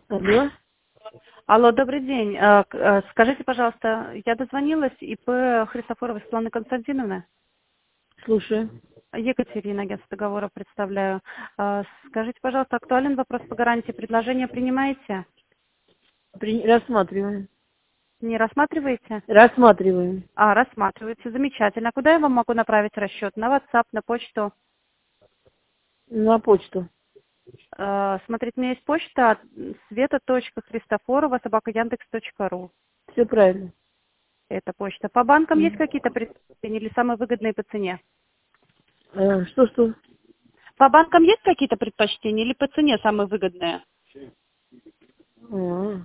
Алло, Алло, добрый день. Скажите, пожалуйста, я дозвонилась, ИП Христофорова Светлана Константиновна. слушаю. Екатерина, агентство договора представляю. Скажите, пожалуйста, актуален вопрос по гарантии. Предложение принимаете? Рассматриваем. Не рассматриваете? Рассматриваем. Рассматриваете. Замечательно. Куда я вам могу направить расчет? На WhatsApp, на почту? На почту. Смотрите, у меня есть почта sveta.христофорова@яндекс.ру. Все правильно. Это почта. По банкам есть М. какие-то предпочтения или самые выгодные по цене? Что? По банкам есть какие-то предпочтения или по цене самые выгодные? А,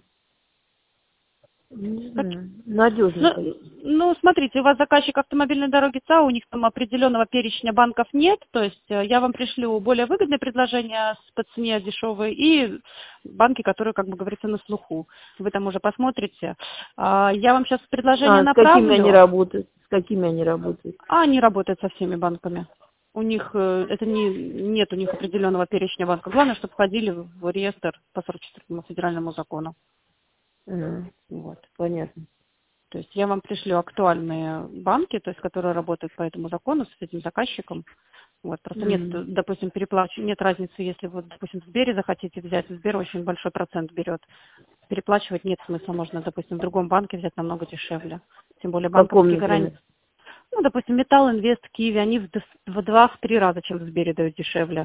не Как- знаю. Надежно. Ну, смотрите, у вас заказчик автомобильной дороги ЦАО, у них там определенного перечня банков нет, то есть я вам пришлю более выгодные предложения по цене дешевые и банки, которые, как бы говорится, на слуху. Вы там уже посмотрите. Я вам сейчас предложение С какими они направлю, работают? С какими они работают? они работают со всеми банками. У них нет у них определенного перечня банков. Главное, чтобы входили в реестр по 44 федеральному закону. Вот. Понятно. То есть я вам пришлю актуальные банки, то есть которые работают по этому закону с этим заказчиком. Вот, просто нет, М. допустим, нет разницы, если вот, допустим, в Сбере захотите взять, Сбер очень большой процент берет. Переплачивать нет смысла, можно, допустим, в другом банке взять намного дешевле. Тем более В каком, банковские гарантии. например? Ну, допустим, Металл, Инвест, Киви, они в 2-3 раза, чем в Сбере дают дешевле.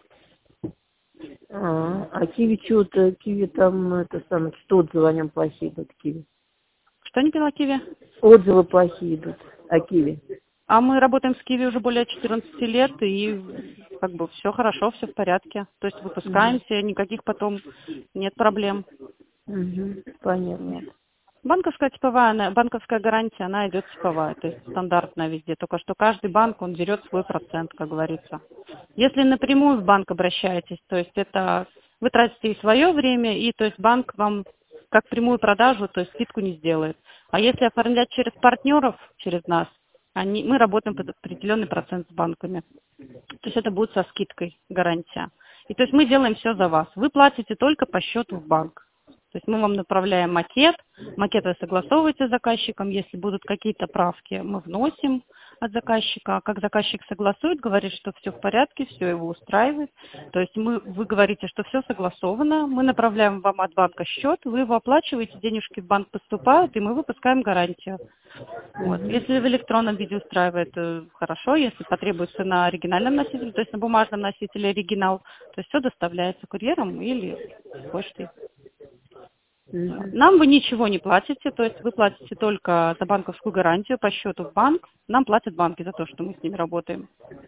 Киви что-то, Киви там, это самое, что отзывы о нем плохие идут, Киви. Что не пила Киви? Отзывы плохие идут о Киви. А мы работаем с Киви уже более 14 лет, и как бы все хорошо, все в порядке. То есть выпускаемся, никаких потом нет проблем. Понятно. Вот. Банковская типовая, банковская гарантия, она идет типовая, то есть стандартная везде. Только что каждый банк, он берет свой процент, как говорится. Если напрямую в банк обращаетесь, то есть это вы тратите и свое время, и то есть банк вам как прямую продажу, то есть скидку не сделает. А если оформлять через партнеров, через нас, мы работаем под определенный процент с банками. То есть это будет со скидкой гарантия. И то есть мы делаем все за вас. Вы платите только по счету в банк. То есть мы вам направляем макет вы согласовываете с заказчиком, если будут какие-то правки, мы вносим от заказчика. А как заказчик согласует, говорит, что все в порядке, все его устраивает. То есть вы говорите, что все согласовано, мы направляем вам от банка счет, вы его оплачиваете, денежки в банк поступают, и мы выпускаем гарантию. Вот. Если в электронном виде устраивает, хорошо. Если потребуется на оригинальном носителе, то есть на бумажном носителе оригинал, то есть все доставляется курьером или почтой. Нам вы ничего не платите, то есть вы платите только за банковскую гарантию по счету в банк. Нам платят банки за то, что мы с ними работаем.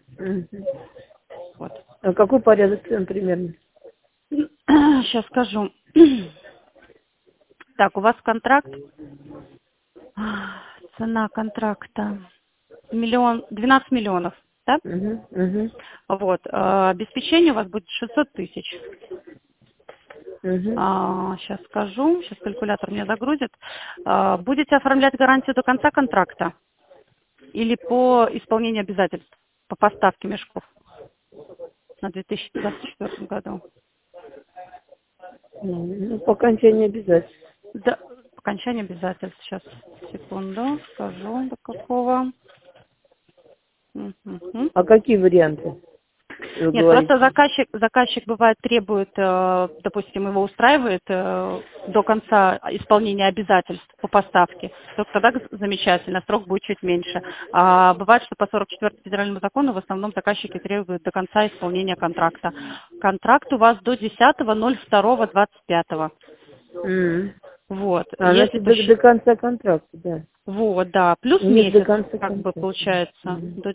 Вот. А какой порядок цен примерно? Сейчас скажу. Так, у вас контракт. Цена контракта 12 миллионов, да? Вот. Обеспечение у вас будет 600 тысяч. Сейчас скажу, сейчас калькулятор мне загрузит. Будете оформлять гарантию до конца контракта или по исполнению обязательств, по поставке мешков на 2024 году? По окончании обязательств. Да, по окончанию обязательств. Сейчас, секунду, скажу, до какого. Мгм. А какие варианты вы Нет, говорите? просто заказчик бывает требует, допустим, его устраивает до конца исполнения обязательств по поставке, то тогда замечательно, срок будет чуть меньше. А бывает, что по 44 федеральному закону в основном заказчики требуют до конца исполнения контракта. Контракт у вас до 10.02.25. Вот. Если Значит, до конца контракта, да. Вот, да, плюс Нет, до месяц, конца как бы контракта. получается, до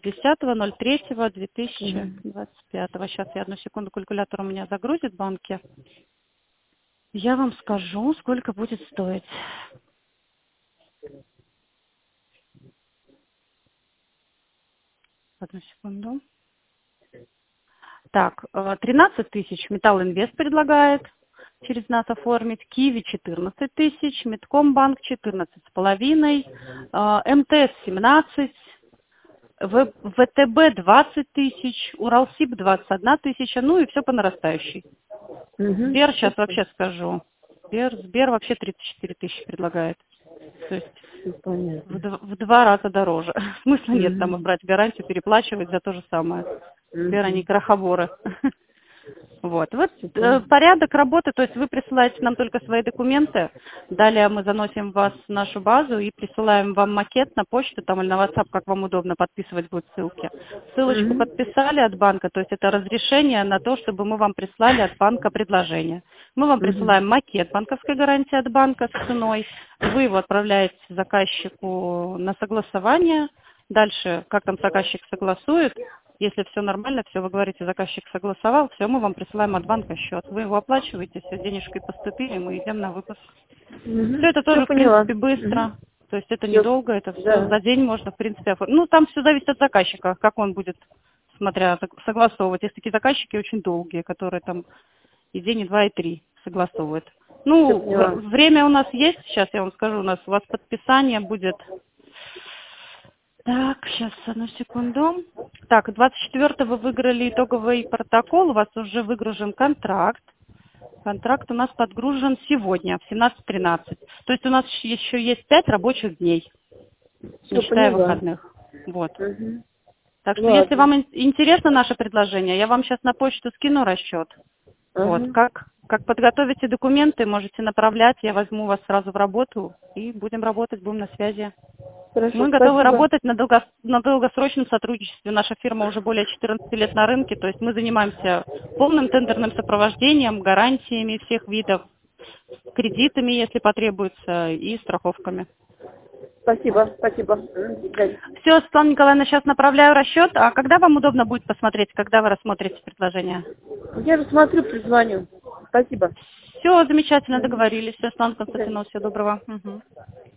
10.03.2025. Сейчас я одну секунду, калькулятор у меня загрузит в банке. Я вам скажу, сколько будет стоить. Одну секунду. Так, 13 тысяч Металл Инвест предлагает через нас оформить, Киви 14 тысяч, Меткомбанк 14,5, МТС 17, ВТБ 20 тысяч, Уралсиб 21 тысяча, ну и все по нарастающей. Сбер сейчас вообще скажу. Сбер вообще 34 тысячи предлагает. То есть Всё понятно. в 2 раза дороже. Смысла нет там Мгм. брать гарантию, переплачивать за то же самое. Сбер, они Мгм. крохоборы. Вот Всё понятно. порядок работы, то есть вы присылаете нам только свои документы, далее мы заносим вас в нашу базу и присылаем вам макет на почту там или на WhatsApp, как вам удобно, подписывать будут ссылки. Ссылочку Мгм. подписали от банка, то есть это разрешение на то, чтобы мы вам прислали от банка предложение. Мы вам Мгм. присылаем макет банковской гарантии от банка с ценой, вы его отправляете заказчику на согласование, дальше, как там заказчик согласует, если все нормально, все, вы говорите, заказчик согласовал, все, мы вам присылаем от банка счет. Вы его оплачиваете, все, денежкой поступили, мы идем на выпуск. Все это Всё тоже, в поняла. принципе, Мгм. быстро. То есть это Всё. недолго, это все Да. за день можно, в принципе, оформить. Ну, там все зависит от заказчика, как он будет, смотря, согласовывать. Есть такие заказчики очень долгие, которые там и день, и два, и три согласовывают. Всё Ну, поняла. время у нас есть, сейчас я вам скажу, у вас подписание будет. Так, сейчас, одну секунду. Так, 24-го вы выиграли итоговый протокол, у вас уже выгружен контракт. Контракт у нас подгружен сегодня в 17:13. То есть у нас еще есть 5 рабочих дней, не Всё считая поняла. выходных. Вот. Мгм. Так что если Ладно. вам интересно наше предложение, я вам сейчас на почту скину расчет. Вот. Ага. Как подготовите документы, можете направлять, я возьму вас сразу в работу и будем работать, будем на связи. Хорошо, Мы готовы спасибо. работать на долгосрочном сотрудничестве. Наша фирма уже более 14 лет на рынке, то есть мы занимаемся полным тендерным сопровождением, гарантиями всех видов, кредитами, если потребуется, и страховками. Вот. Спасибо, спасибо. До свидания. Все, Светлана Николаевна, сейчас направляю расчет. А когда вам удобно будет посмотреть, когда вы рассмотрите предложение? Я рассмотрю, призвоню. Спасибо. Все, замечательно, Мгм. договорились. Все, Светлана До свидания. Константиновна, всего доброго. Мгм.